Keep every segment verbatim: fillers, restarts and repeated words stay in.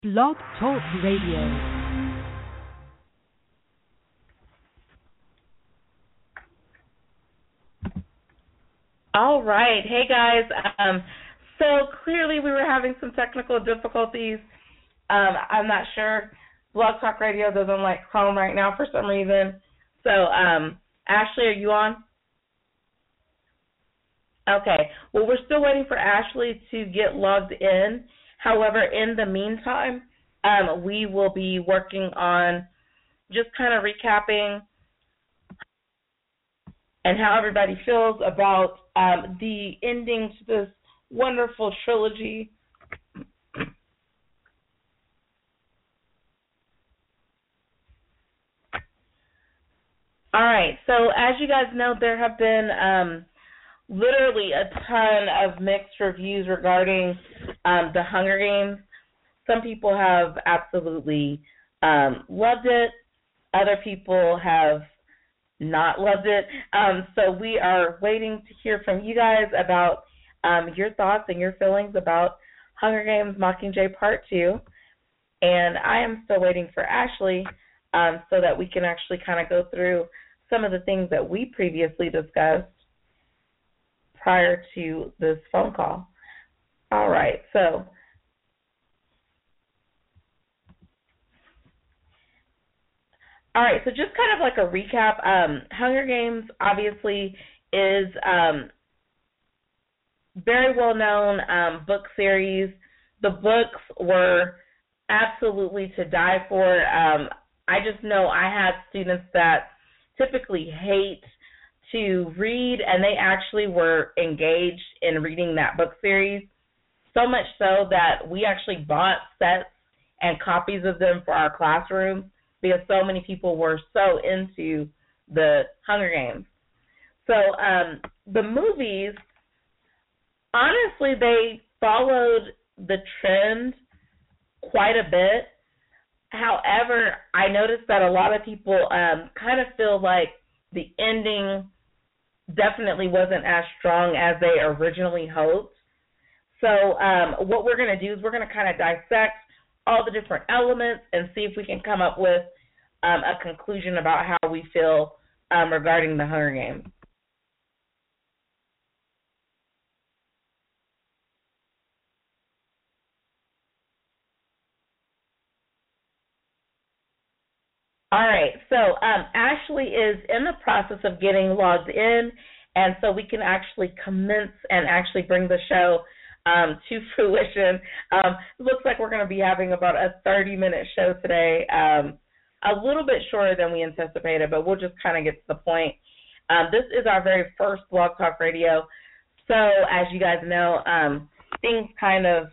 Blog Talk Radio. All right. Hey, guys. Um, so clearly we were having some technical difficulties. Um, I'm not sure. Blog Talk Radio doesn't like Chrome right now for some reason. So, um, Ashley, are you on? Okay. Well, we're still waiting for Ashley to get logged in. However, in the meantime, um, we will be working on just kind of recapping and how everybody feels about um, the ending to this wonderful trilogy. All right, so as you guys know, there have been um, literally a ton of mixed reviews regarding um, the Hunger Games. Some people have absolutely um, loved it. Other people have not loved it. Um, so we are waiting to hear from you guys about um, your thoughts and your feelings about Hunger Games Mockingjay Part two. And I am still waiting for Ashley um, so that we can actually kind of go through some of the things that we previously discussed prior to this phone call. All right, so All right, so just kind of like a recap, um, Hunger Games obviously is um, very well-known um, book series. The books were absolutely to die for. Um, I just know I had students that typically hate to read, and they actually were engaged in reading that book series, so much so that we actually bought sets and copies of them for our classroom, because so many people were so into the Hunger Games. So um, the movies, honestly, they followed the trend quite a bit. However, I noticed that a lot of people um, kind of feel like the ending definitely wasn't as strong as they originally hoped. So um, what we're going to do is we're going to kind of dissect all the different elements and see if we can come up with um, a conclusion about how we feel um, regarding the Hunger Games. All right, so um, Ashley is in the process of getting logged in, and so we can actually commence and actually bring the show um, to fruition. Um, it looks like we're going to be having about a thirty-minute show today. Um, a little bit shorter than we anticipated, but we'll just kind of get to the point. Um, this is our very first Blog Talk Radio, so as you guys know, um, things kind of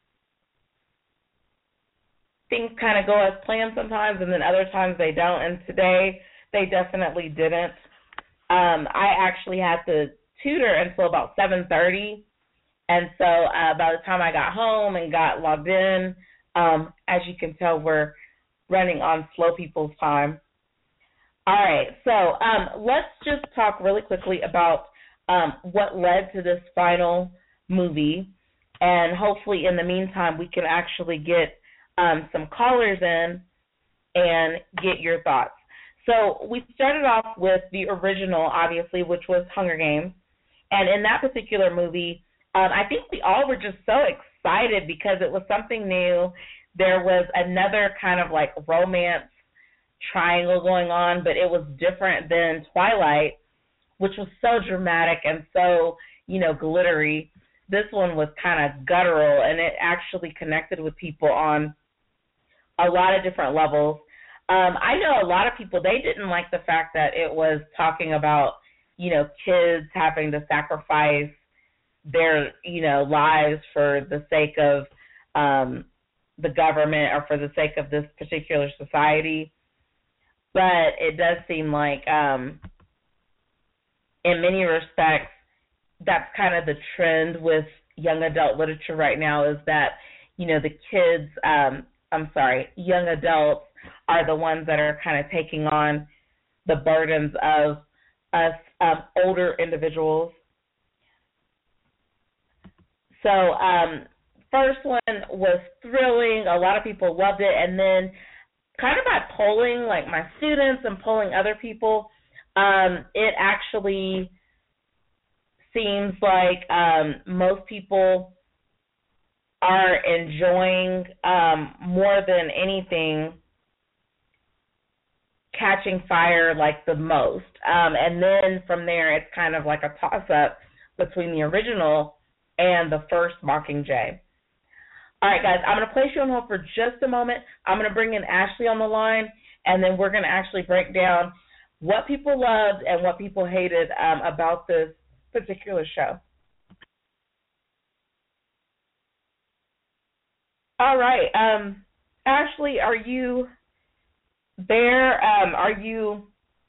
things kind of go as planned sometimes, and then other times they don't, and today they definitely didn't. Um, I actually had to tutor until about seven thirty, and so uh, by the time I got home and got logged in, um, as you can tell, we're running on slow people's time. All right, so um, let's just talk really quickly about um, what led to this final movie, and hopefully in the meantime we can actually get um, some callers in and get your thoughts. So we started off with the original, obviously, which was Hunger Games, and in that particular movie, um, I think we all were just so excited because it was something new. There was another kind of like romance triangle going on, but it was different than Twilight, which was so dramatic and so, you know, glittery. This one was kind of guttural, and it actually connected with people on a lot of different levels. Um, I know a lot of people, they didn't like the fact that it was talking about, you know, kids having to sacrifice their, you know, lives for the sake of um, the government or for the sake of this particular society. But it does seem like, um, in many respects, that's kind of the trend with young adult literature right now, is that, you know, the kids, um, I'm sorry, young adults are the ones that are kind of taking on the burdens of us um, older individuals. So um, first one was thrilling. A lot of people loved it. And then kind of by polling, like my students and polling other people, um, it actually seems like um, most people are enjoying um, more than anything Catching Fire like the most. Um, and then from there, it's kind of like a toss-up between the original and the first Mockingjay. All right, guys, I'm going to place you on hold for just a moment. I'm going to bring in Ashley on the line, and then we're going to actually break down what people loved and what people hated um, about this particular show. All right, um, Ashley, are you there? Um, are you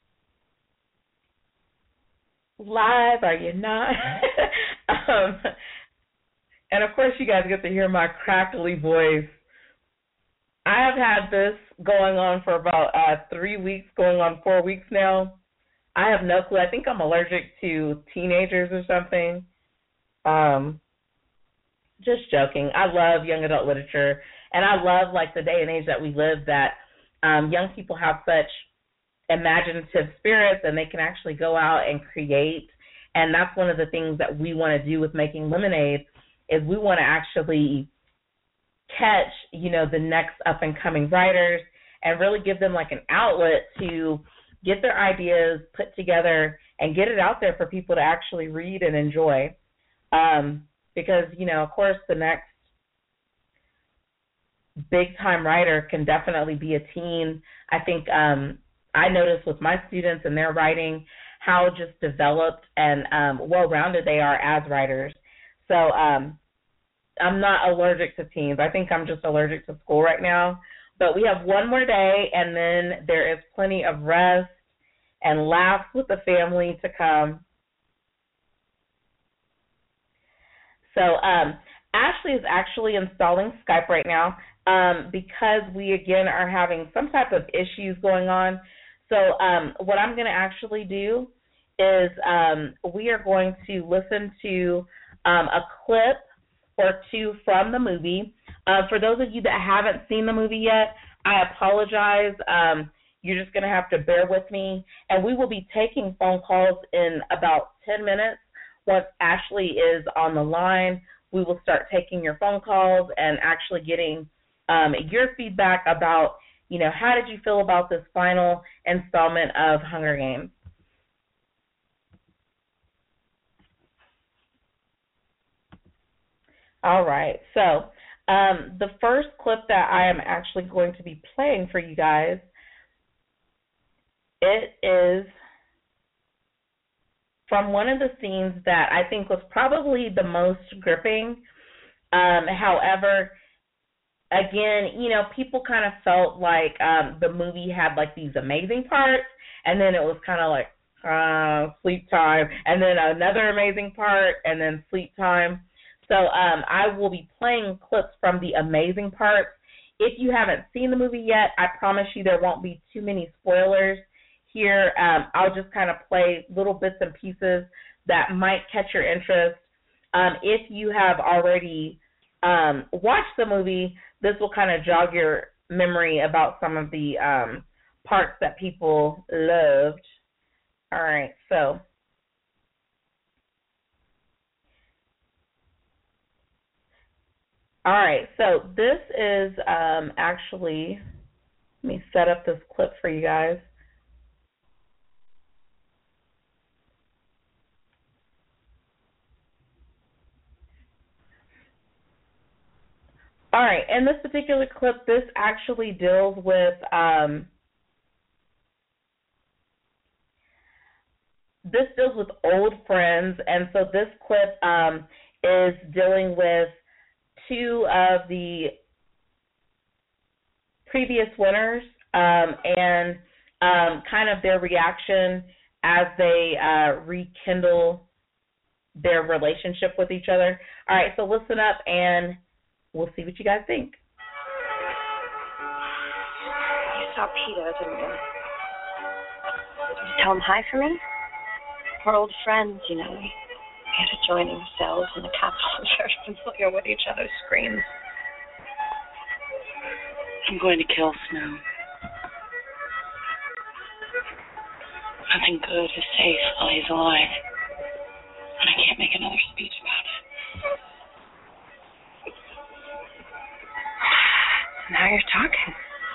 live? Are you not? um, and of course, you guys get to hear my crackly voice. I have had this going on for about uh, three weeks, going on four weeks now. I have no clue. I think I'm allergic to teenagers or something. Um, just joking. I love young adult literature, and I love like the day and age that we live, that um, young people have such imaginative spirits and they can actually go out and create. And that's one of the things that we want to do with Making Lemonade, is we want to actually catch, you know, the next up and coming writers and really give them like an outlet to get their ideas put together and get it out there for people to actually read and enjoy. Um, because, you know, of course, the next big-time writer can definitely be a teen. I think um, I noticed with my students and their writing how just developed and um, well-rounded they are as writers. So um, I'm not allergic to teens. I think I'm just allergic to school right now. But we have one more day, and then there is plenty of rest and laughs with the family to come. So um, Ashley is actually installing Skype right now um, because we, again, are having some type of issues going on. So um, what I'm going to actually do is um, we are going to listen to um, a clip or two from the movie. Uh, for those of you that haven't seen the movie yet, I apologize. Um, you're just going to have to bear with me. And we will be taking phone calls in about ten minutes. Once Ashley is on the line, we will start taking your phone calls and actually getting um, your feedback about, you know, how did you feel about this final installment of Hunger Games? All right. So um, the first clip that I am actually going to be playing for you guys, it is from one of the scenes that I think was probably the most gripping. Um, however, again, you know, people kind of felt like um, the movie had like these amazing parts, and then it was kind of like uh, sleep time, and then another amazing part, and then sleep time. So um, I will be playing clips from the amazing parts. If you haven't seen the movie yet, I promise you there won't be too many spoilers here. Um, I'll just kind of play little bits and pieces that might catch your interest. Um, if you have already um, watched the movie, this will kind of jog your memory about some of the um, parts that people loved. All right, so all right, so this is um, actually, let me set up this clip for you guys. All right, in this particular clip, this actually deals with um, this deals with old friends, and so this clip um, is dealing with two of the previous winners um, and um, kind of their reaction as they uh, rekindle their relationship with each other. All right, so listen up, and we'll see what you guys think. You saw Peter, didn't you? Did you tell him hi for me? We're old friends, you know. had adjoining cells in the Capitol, very familiar with each other's screams. I'm going to kill Snow. Nothing good is safe while he's alive. And I can't make another speech about it. Now you're talking.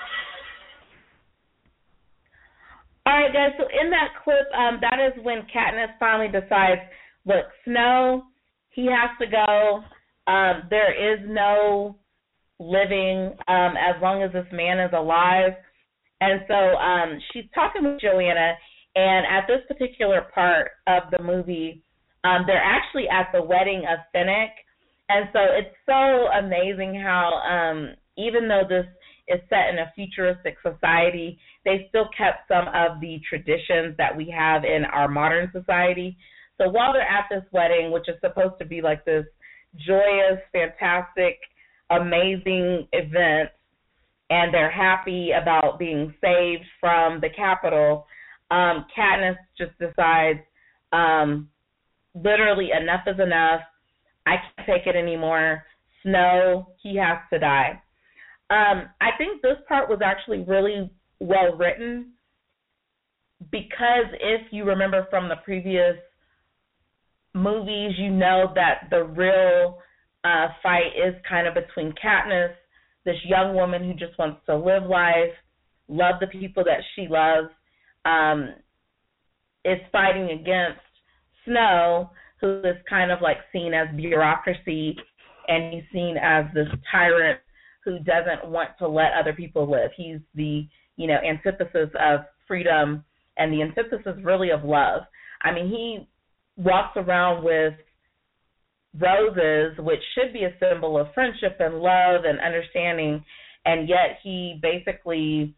All right, guys, so in that clip, um, that is when Katniss finally decides, look, Snow, he has to go. Um, there is no living um, as long as this man is alive. And so um, she's talking with Joanna, and at this particular part of the movie, um, they're actually at the wedding of Finnick. And so it's so amazing how um, even though this is set in a futuristic society, they still kept some of the traditions that we have in our modern society. So while they're at this wedding, which is supposed to be like this joyous, fantastic, amazing event, and they're happy about being saved from the Capitol, um, Katniss just decides, um, literally, enough is enough. I can't take it anymore. Snow, he has to die. Um, I think this part was actually really well written because if you remember from the previous movies, you know that the real uh, fight is kind of between Katniss, this young woman who just wants to live life, love the people that she loves, um, is fighting against Snow, who is kind of like seen as bureaucracy, and he's seen as this tyrant who doesn't want to let other people live. He's the, you know, antithesis of freedom and the antithesis really of love. I mean, he walks around with roses, which should be a symbol of friendship and love and understanding, and yet he basically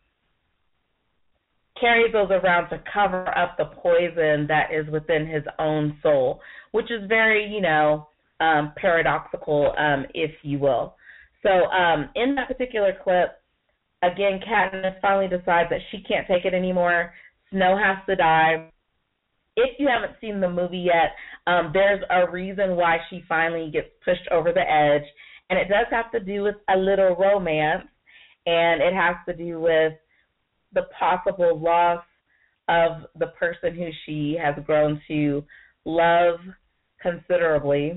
carries those around to cover up the poison that is within his own soul, which is very, you know, um, paradoxical, um, if you will. So um, in that particular clip, again, Katniss finally decides that she can't take it anymore. Snow has to die. If you haven't seen the movie yet, um, there's a reason why she finally gets pushed over the edge, and it does have to do with a little romance, and it has to do with the possible loss of the person who she has grown to love considerably.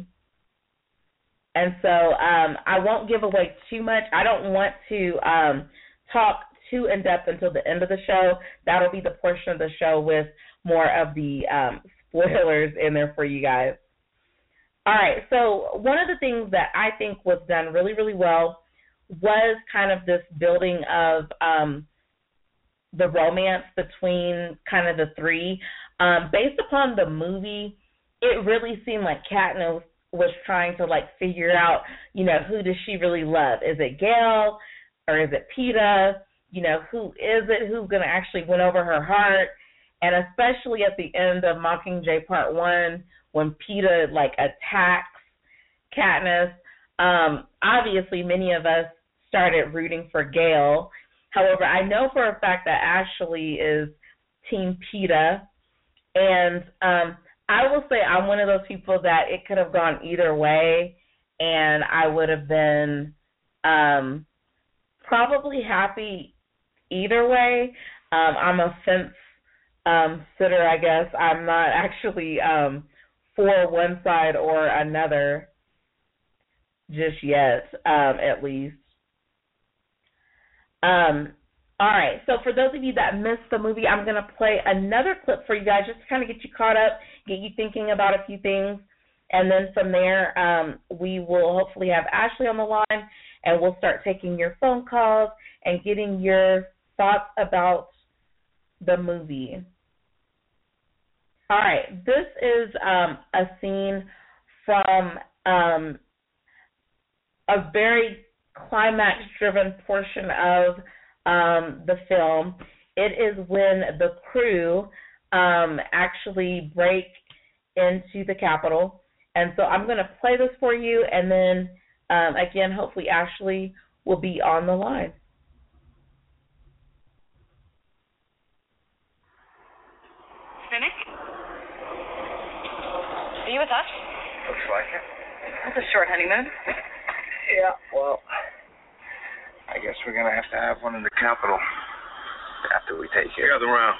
And so um, I won't give away too much. I don't want to um, talk too in-depth until the end of the show. That'll be the portion of the show with more of the um, spoilers in there for you guys. All right, so one of the things that I think was done really, really well was kind of this building of um, the romance between kind of the three. Um, based upon the movie, it really seemed like Katniss was trying to, like, figure out, you know, who does she really love? Is it Gale or is it Peeta? You know, who is it? Who's going to actually win over her heart? And especially at the end of Mockingjay Part one, when Peeta, like, attacks Katniss, um, obviously many of us started rooting for Gale. However, I know for a fact that Ashley is Team Peeta, and um, I will say I'm one of those people that it could have gone either way, and I would have been um, probably happy either way. Um, I'm a fence um, sitter, I guess. I'm not actually um, for one side or another just yet, um, at least. Um, all right, so for those of you that missed the movie, I'm going to play another clip for you guys just to kind of get you caught up, get you thinking about a few things, and then from there um, we will hopefully have Ashley on the line, and we'll start taking your phone calls and getting your thoughts about the movie. All right, this is um, a scene from um, a very climax-driven portion of um, the film. It is when the crew um, actually break into the Capitol. And so I'm going to play this for you, and then, um, again, hopefully Ashley will be on the line. Finnick? Are you with us? Looks like it. That's a short honeymoon. Yeah, well, I guess we're going to have to have one in the Capitol after we take care. Gather round.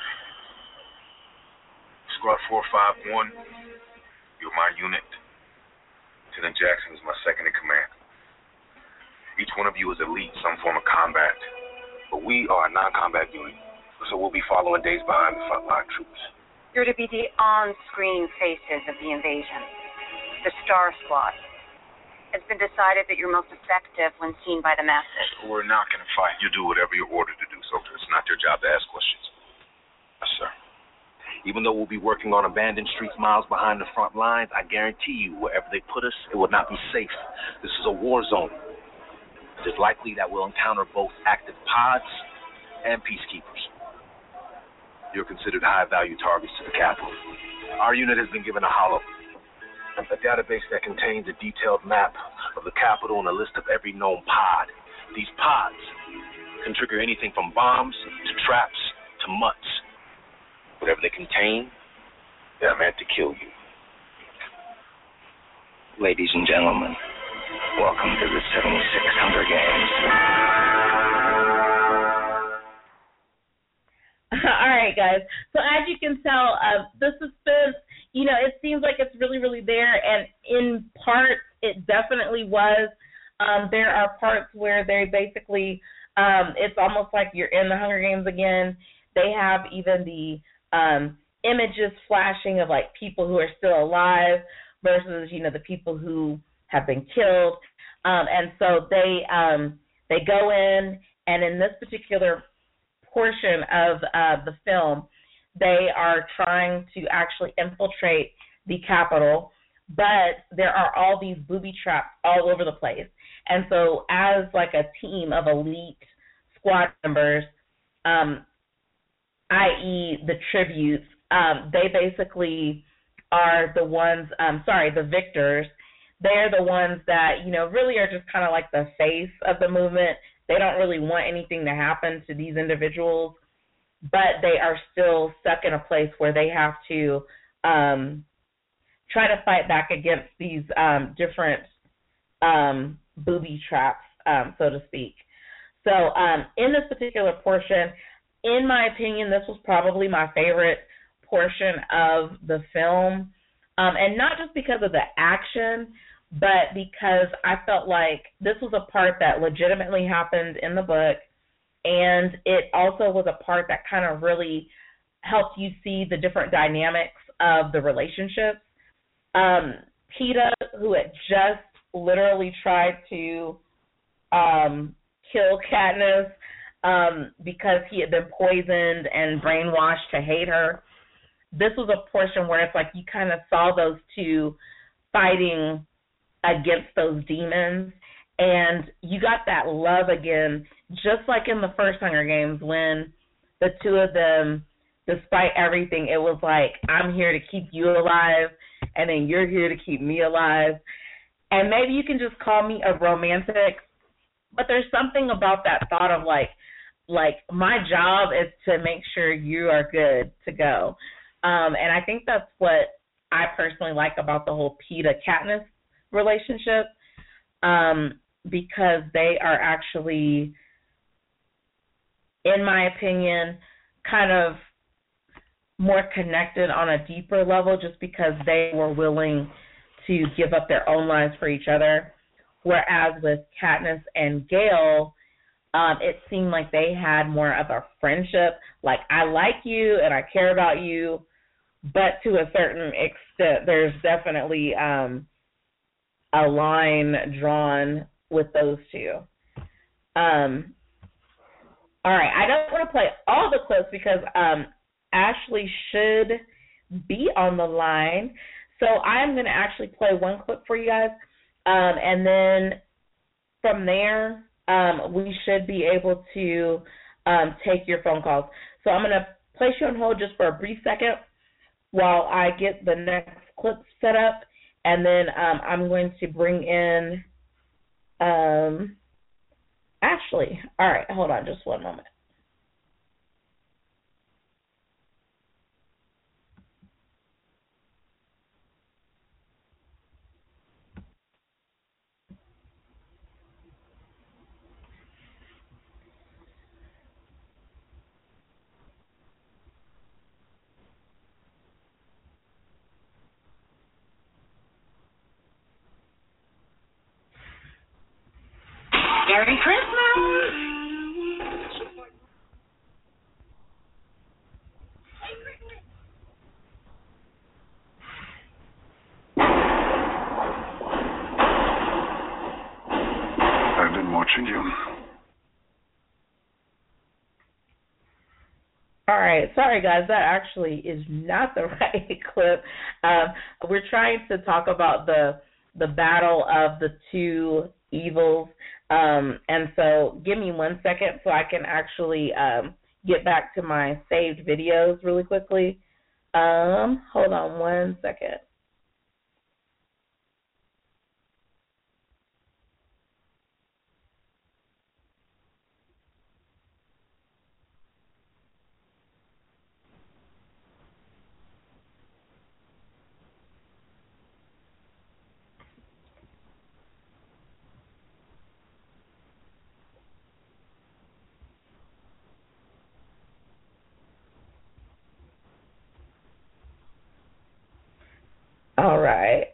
Squad four five one, you're my unit. Lieutenant Jackson is my second in command. Each one of you is elite in some form of combat, but we are a non-combat unit, so we'll be following days behind the frontline troops. You're to be the on-screen faces of the invasion, the Star Squad. It's been decided that you're most effective when seen by the masses. We're not going to fight. You do whatever you're ordered to do, soldier. It's not your job to ask questions. Yes, sir. Even though we'll be working on abandoned streets miles behind the front lines, I guarantee you, wherever they put us, it will not be safe. This is a war zone. It is likely that we'll encounter both active pods and peacekeepers. You're considered high-value targets to the Capitol. Our unit has been given a hollow, a database that contains a detailed map of the Capitol and a list of every known pod. These pods can trigger anything from bombs to traps to mutts. Whatever they contain, they're meant to kill you. Ladies and gentlemen, welcome to the seventy-six Hunger Games. All right, guys. So as you can tell, uh, the suspense, you know, it seems like it's really, really there, and in parts, it definitely was. Um, there are parts where they basically, um, it's almost like you're in the Hunger Games again. They have even the um, images flashing of, like, people who are still alive versus, you know, the people who have been killed. Um, and so they um, they go in, and in this particular portion of uh, the film, they are trying to actually infiltrate the Capitol, but there are all these booby traps all over the place. And so as like a team of elite squad members, um, that is the tributes, um, they basically are the ones, um, sorry, the victors. They're the ones that, you know, really are just kind of like the face of the movement. They don't really want anything to happen to these individuals, but they are still stuck in a place where they have to um, try to fight back against these um, different um, booby traps, um, so to speak. So um, in this particular portion, in my opinion, this was probably my favorite portion of the film, um, and not just because of the action, but because I felt like this was a part that legitimately happened in the book, and it also was a part that kind of really helped you see the different dynamics of the relationships. Um, Peeta, who had just literally tried to um, kill Katniss um, because he had been poisoned and brainwashed to hate her, this was a portion where it's like you kind of saw those two fighting against those demons, and you got that love again, just like in the first Hunger Games when the two of them, despite everything, it was like, I'm here to keep you alive, and then you're here to keep me alive. And maybe you can just call me a romantic, but there's something about that thought of like, like my job is to make sure you are good to go. Um, and I think that's what I personally like about the whole Peeta-Katniss relationship, um, because they are actually, in my opinion, kind of more connected on a deeper level just because they were willing to give up their own lives for each other. Whereas with Katniss and Gale, um, it seemed like they had more of a friendship, like I like you and I care about you, but to a certain extent, there's definitely um, a line drawn with those two. Um, all right, I don't want to play all the clips because um, Ashley should be on the line. So I'm going to actually play one clip for you guys, um, and then from there, um, we should be able to um, take your phone calls. So I'm going to place you on hold just for a brief second while I get the next clip set up, and then um, I'm going to bring in um, Ashley. All right, hold on just one moment. Merry Christmas! I've been watching you. All right, sorry guys, that actually is not the right clip. Um, we're trying to talk about the the battle of the two evils, um, and so give me one second so I can actually um, get back to my saved videos really quickly. Um, hold on one second. All right.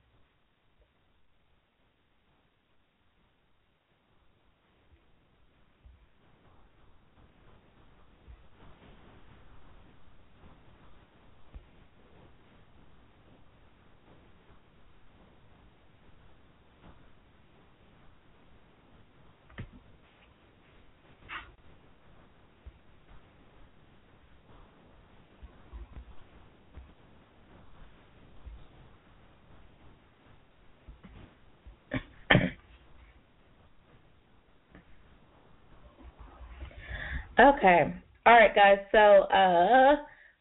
Okay. All right, guys. So, uh,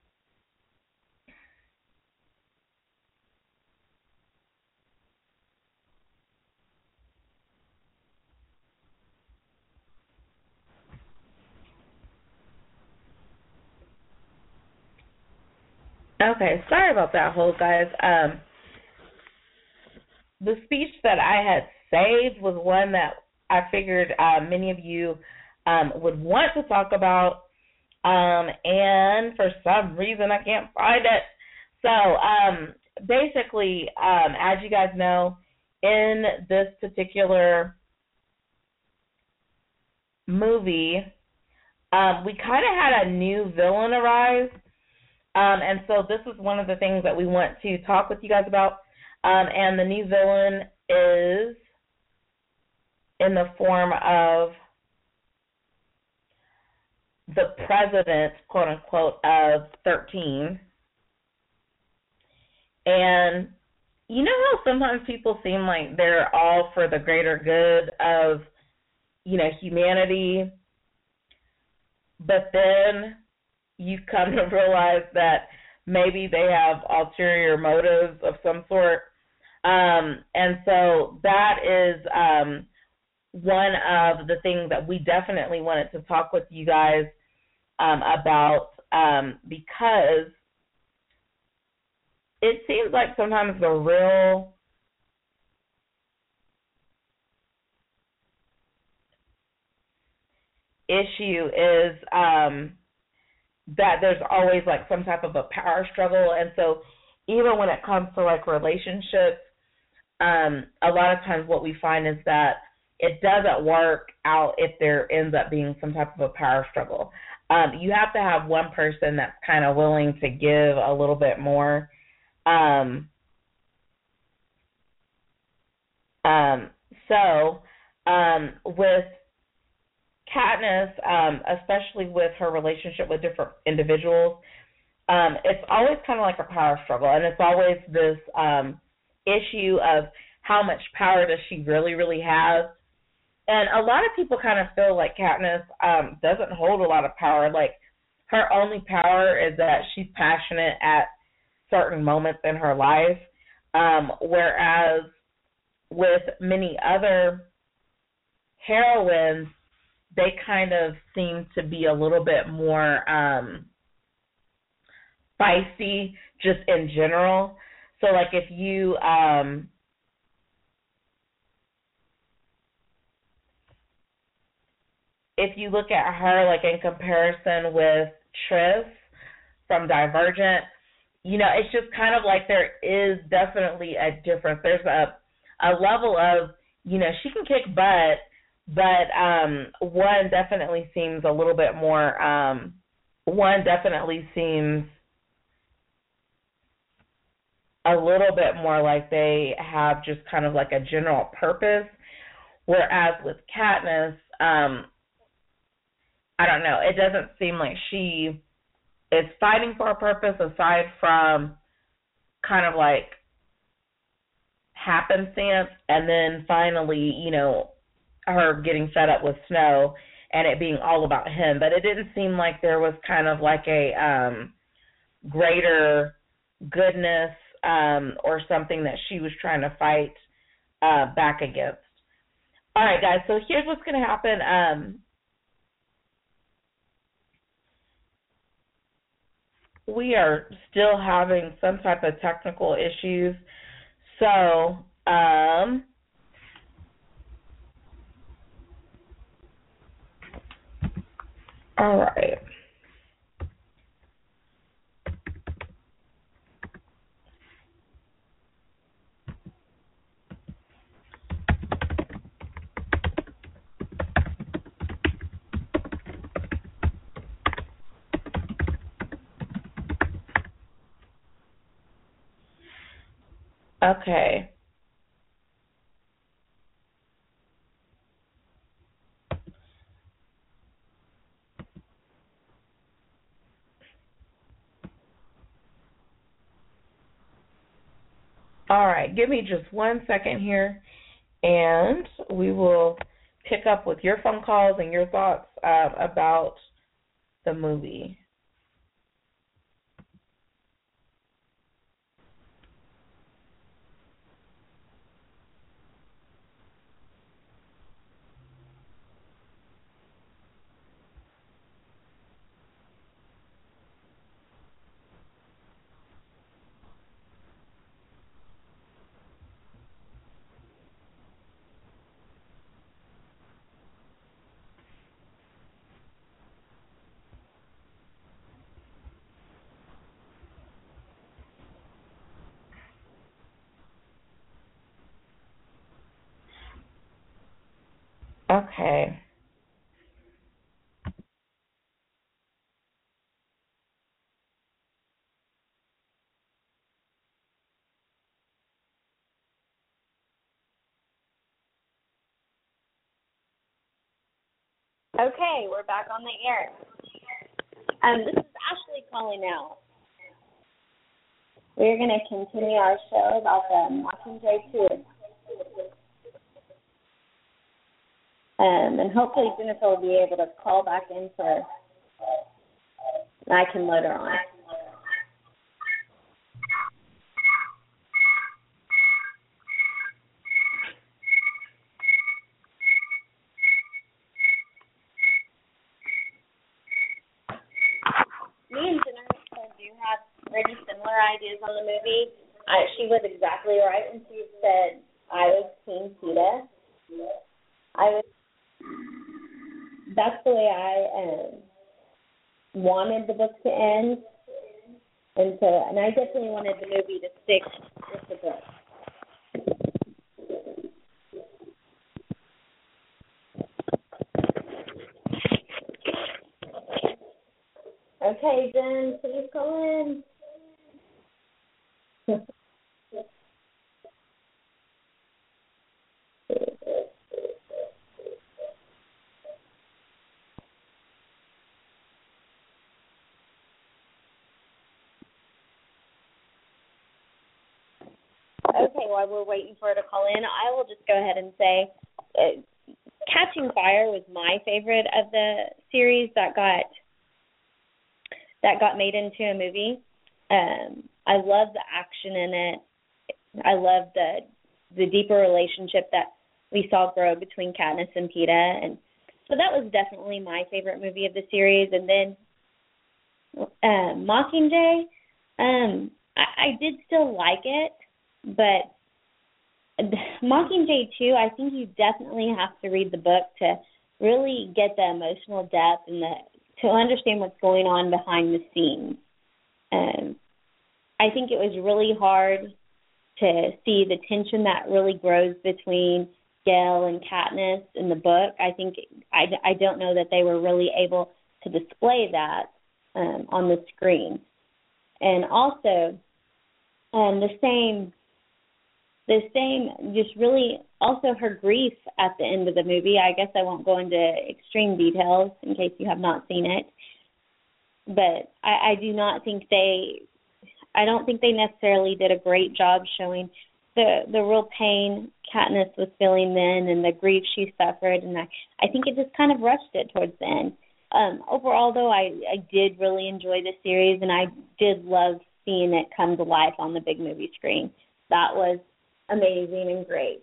okay. Sorry about that, hold, guys. Um, the speech that I had saved was one that I figured uh, many of you um, would want to talk about, um, and for some reason I can't find it. So um, basically, um, as you guys know, in this particular movie, um, we kind of had a new villain arise, um, and so this is one of the things that we want to talk with you guys about, um, and the new villain is in the form of the president, quote unquote, of thirteen. And you know how sometimes people seem like they're all for the greater good of, you know, humanity, but then you come to realize that maybe they have ulterior motives of some sort. Um, and so that is um, one of the things that we definitely wanted to talk with you guys um, about, um, because it seems like sometimes the real issue is um, that there's always like some type of a power struggle. And so even when it comes to like relationships, um, a lot of times what we find is that it doesn't work out if there ends up being some type of a power struggle. Um, you have to have one person that's kind of willing to give a little bit more. Um, um, so um, with Katniss, um, especially with her relationship with different individuals, um, it's always kind of like a power struggle, and it's always this um, issue of how much power does she really, really have. And a lot of people kind of feel like Katniss um, doesn't hold a lot of power. Like, her only power is that she's passionate at certain moments in her life, um, whereas with many other heroines, they kind of seem to be a little bit more um, feisty just in general. So, like, if you um, if you look at her, like, in comparison with Tris from Divergent, you know, it's just kind of like there is definitely a difference. There's a, a level of, you know, she can kick butt, but um, one definitely seems a little bit more. Um, one definitely seems a little bit more like they have just kind of like a general purpose, whereas with Katniss, um, I don't know. It doesn't seem like she is fighting for a purpose aside from kind of like happenstance, and then finally, you know, her getting fed up with Snow and it being all about him. But it didn't seem like there was kind of like a um, greater goodness um, or something that she was trying to fight uh, back against. All right, guys, so here's what's going to happen. Um, we are still having some type of technical issues. So, um, all right. Okay. All right, give me just one second here, and we will pick up with your phone calls and your thoughts uh, about the movie. Okay. Okay, we're back on the air. Um, this is Ashley calling out. We're going to continue our show about the Mockingjay tour. Um, and hopefully Jennifer will be able to call back in for and I can load her on. Me and Jennifer do have pretty similar ideas on the movie. I, she was exactly right when she said I was Team Peeta. I was. That's the way I um, wanted the book to end, and so and I definitely wanted the movie to stick with the book. Okay, Jen, please call in. Okay, while we're waiting for her to call in, I will just go ahead and say uh, Catching Fire was my favorite of the series that got that got made into a movie. Um, I love the action in it. I love the the deeper relationship that we saw grow between Katniss and Peeta, and so that was definitely my favorite movie of the series. And then uh, Mockingjay, um, I, I did still like it, but Mockingjay two, I think you definitely have to read the book to really get the emotional depth and the to understand what's going on behind the scenes. Um, I think it was really hard to see the tension that really grows between Gale and Katniss in the book. I think I, I don't know that they were really able to display that um, on the screen. And also, um, the same, the same, just really also her grief at the end of the movie. I guess I won't go into extreme details in case you have not seen it. But I, I do not think they, I don't think they necessarily did a great job showing the the real pain Katniss was feeling then and the grief she suffered. And I, I think it just kind of rushed it towards the end. Um, overall, though, I, I did really enjoy the series, and I did love seeing it come to life on the big movie screen. That was amazing and great.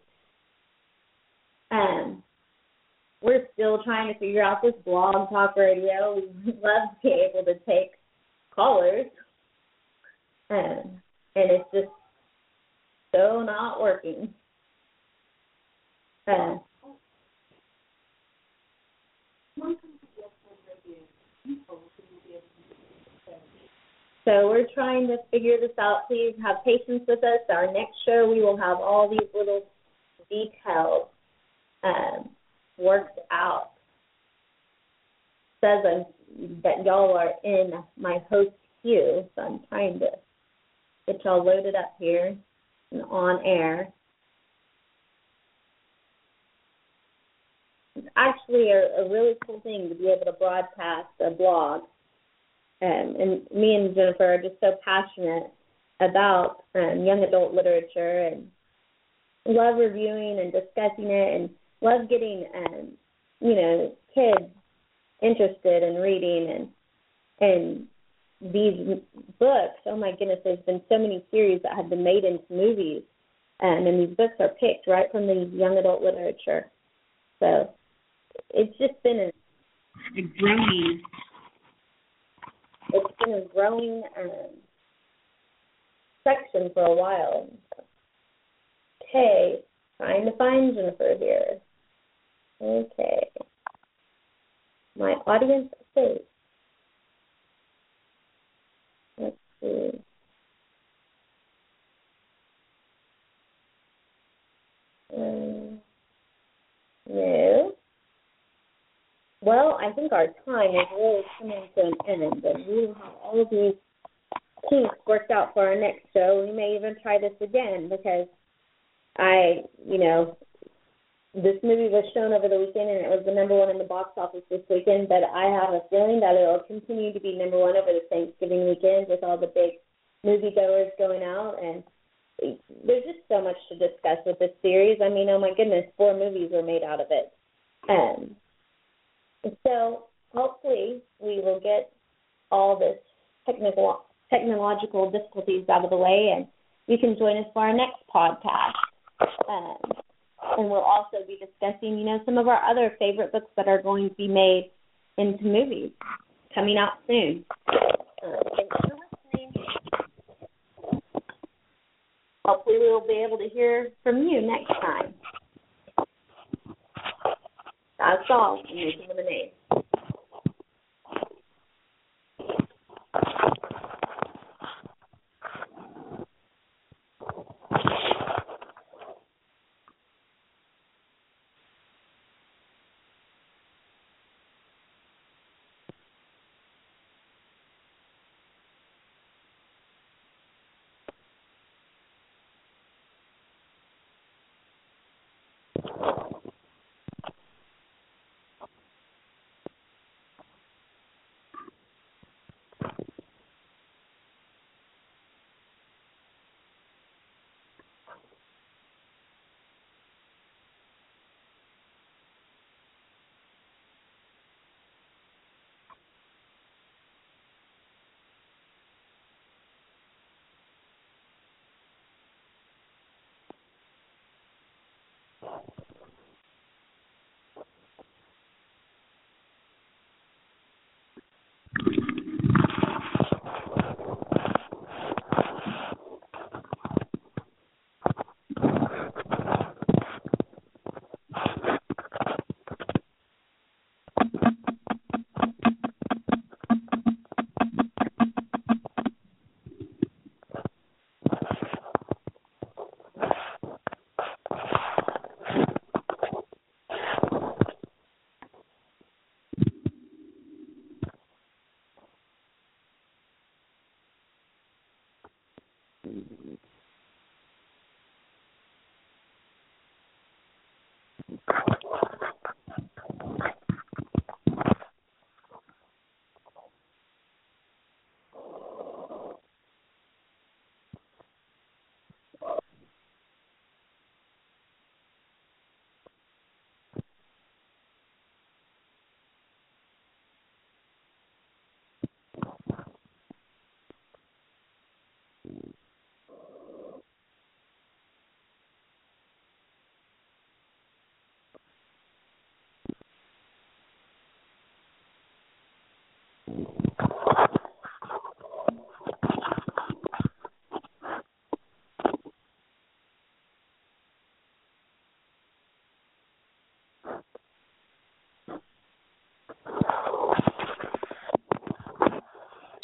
Um, we're still trying to figure out this blog talk radio. We'd love to be able to take callers. Um, and it's just so not working. Uh, so we're trying to figure this out. Please have patience with us. Our next show, we will have all these little details um, worked out. It says I'm, that y'all are in my host queue, so I'm trying to get y'all loaded up here and on air. It's actually a, a really cool thing to be able to broadcast a blog. Um, and me and Jennifer are just so passionate about um, young adult literature and love reviewing and discussing it and love getting, um, you know, kids interested in reading and and these books. Oh my goodness, there's been so many series that have been made into movies, um, and these books are picked right from the young adult literature. So it's just been a, a growing, it's been a growing um, section for a while. Okay, trying to find Jennifer here. Okay, my audience space. Let's see. Um, no. Well, I think our time is really coming to an end, and we will have all of these kinks worked out for our next show. We may even try this again because I, you know, this movie was shown over the weekend, and it was the number one in the box office this weekend, but I have a feeling that it will continue to be number one over the Thanksgiving weekend with all the big moviegoers going out, and there's just so much to discuss with this series. I mean, oh my goodness, four movies were made out of it. Um, so hopefully we will get all this technical technological difficulties out of the way, and you can join us for our next podcast. Um, And we'll also be discussing, you know, some of our other favorite books that are going to be made into movies coming out soon. Uh, thanks for listening. Hopefully we will be able to hear from you next time. That's all from Making Lemonade. you